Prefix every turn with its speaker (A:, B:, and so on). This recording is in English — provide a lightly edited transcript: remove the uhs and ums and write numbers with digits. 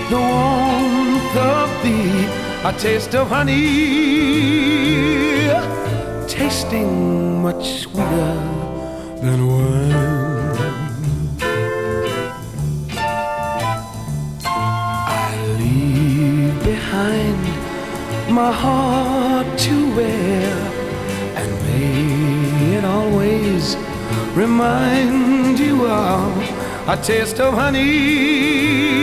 A: the warmth of thee, a taste of honey, tasting much sweeter than wine. I leave behind my heart to wear, and may it always remind you of a taste of honey,